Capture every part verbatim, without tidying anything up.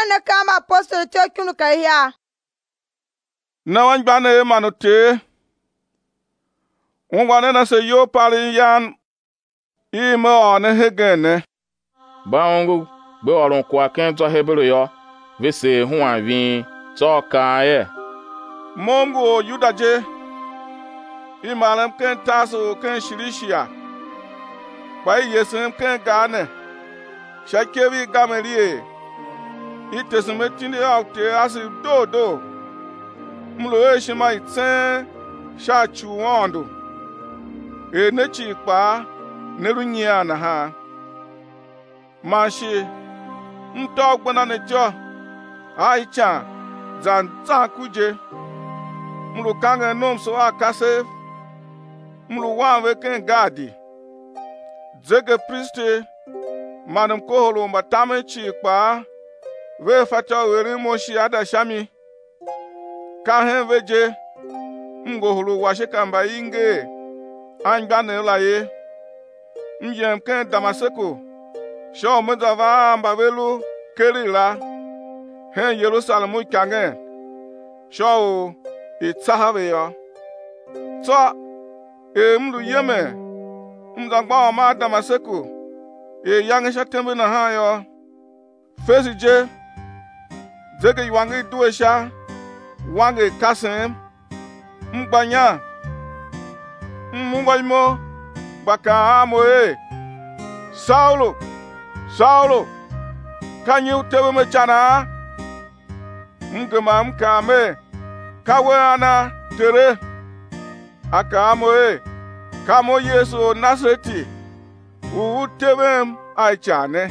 wana kama apostol te kunu ka ya na wan gbane manu te ungwane na se yo pari yan i mo ne hegene baungu be orun kwa ken to hebru yo vese hu anvi to kae mongo yudaje i malam ken taso ken shirishia bai yesem ken gane shakevi gamelie itesumetini aute asi do do mlo eshima itsen sha chuondo e nechi pa nerunyia na ha mashi ntogbona nejo aicha zanza kuje mlo kanga nom so akase mlo wanwe ken gadi zege priste manum koholo matame chi pa we fata weri moshi ada shami ka hen veje ngohulu washe kamba inge anga ne laye mjem ken Damaseko sho mudava mbavelu kerila hen Yerusalemu kange sho itsahawe yo so emlu yeme mzangba ma Damaseko e yange shatembe na ha yo fesije zege wange duesha wange kasem mbanya mungwaimo baka amoe Saulo Saulo kanyi utewe mechana mgema mkame kawe ana tere aka amoe kamo Yesu Nasreti utewe aichane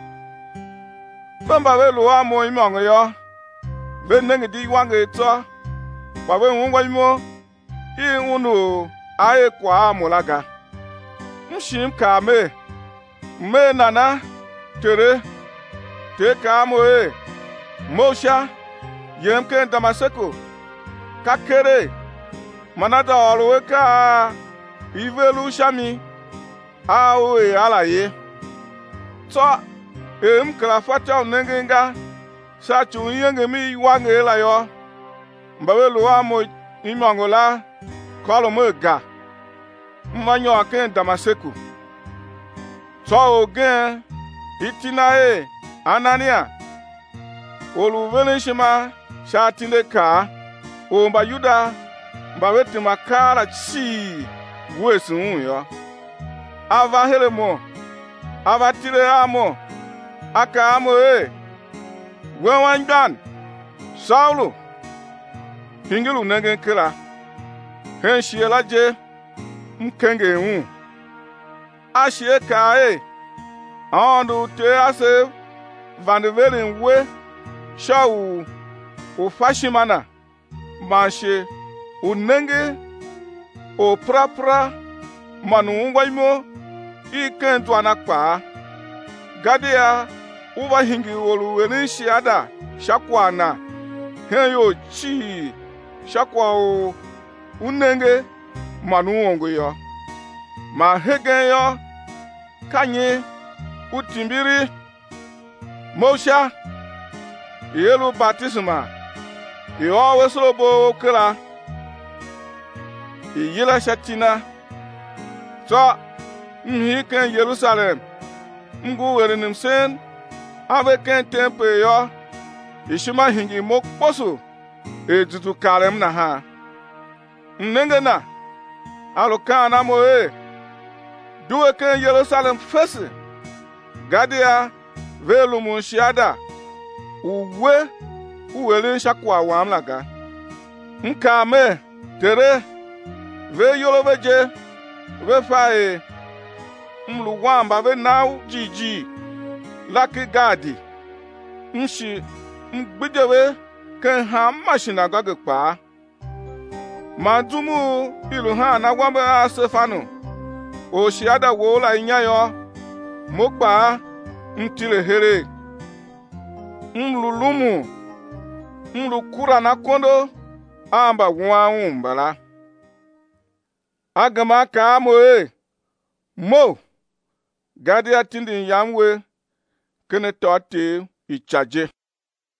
bamba welu amo imongo yo benenge di wange to bawe ngwaimo i unu aye kwa amulaga mshim kame me nana tere te kamo e mosha yemke Damaseko kakere manada olweka ivelu shami awe alaye to em klafata nengenga sa chu yenge mi wange la yo mbawe lo amo imangola kolo mo ga mmanyo aken Damaseko so ogen itina e Anania oluvele shima shatinde ka o mba Yuda mbawe timakara chi wesu yo ava helemo ava tire amo aka amo e wewandan Saulo hingilu negen kira hen shiela je mkenge hu ashie ka e andu te ase vandevelin we shawu o fashimana mashe o nenge o prapra manu ngwaimo iken twana kpa gadia uva hingi wolu wenin shiada shakwana hen yo chi shakwa o unenge manu ongo yo ma hegen yo kanye utimbiri mosha yelu batisma yo weslobo kala yila shatina so mhiken Jerusalem ngu werenim sen ave ken tempe yo ishima hingi mokposo etutu karem na ha mnengena alokana moe duwe ken Jerusalem fese gadia velu munshiada uwe uwele shakwa wamlaga nkame tere ve yoloveje ve fae mlu wamba ve nau jiji laki gadi nshi mgbidewe ken ha mashina gage pa madumu ilu ha na wambe a Stefano o shiada wola inyayo mokpa ntile here mlulumu mlukura na kondo amba wanwu mbala agama ka moe mo gadi atindi yamwe kene tote ichaje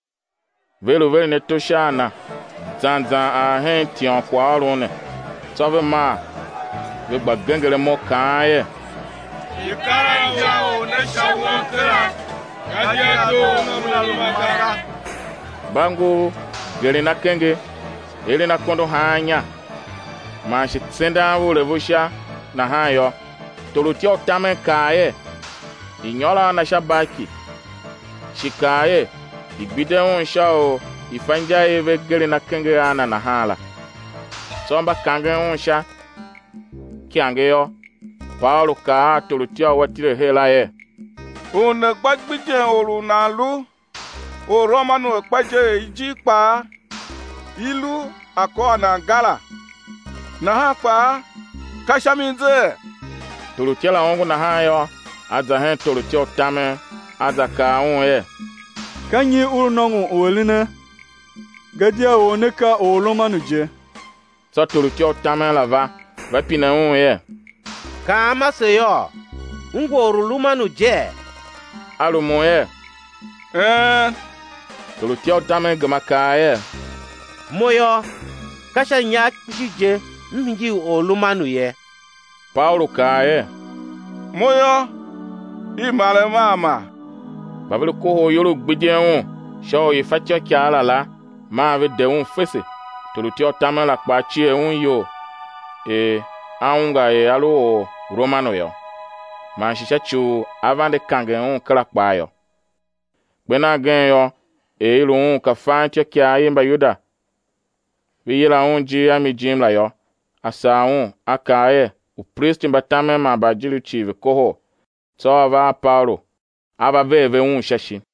velo velo ne to shana zan zan a hen tion kwa rone so ve ma ve gba gengere mo kan ye ikara ya o ne shawontra kaje do no lumaka bango gere na kenge ele na kondo hanya ma shi tsenda wo le vosha na hayo tolutio tamen kaye inyola na shabaki shikaye igbide un shao ifanja eve gere na kenge ana na hala somba kange un sha kiange yo Paulo ka tolutio watire hela ye una gbagbije oru na lu o romanu paje ijipa ilu ako na gala na hapa kashaminze tolutio la ongu na hayo aza hen tolutio tame aza ka un ye kanyi uru nongu olina gadia oneka olomanu je so tolutio tame la va va pina un ye ka amase yo ngworu lumanu je alumo ye eh tolutio tame gama ka ye moyo kasha nya kishije mhingi olumanu ye Paulo ka ye moyo imale mama babel ko ho yoro gbideun sho ye fatia kyala la ma ve de un fese tolutio tame la pa chi e un yo e aunga e alo romano yo ma shisha chu avant de kange un kala pa yo bena gen yo e ilu un ka fantia kya yimba yuda vi yela un ji ami jim la yo asa un akaye o priest mbatame ma bajilu chive koho so va Paulo aba veve un shashi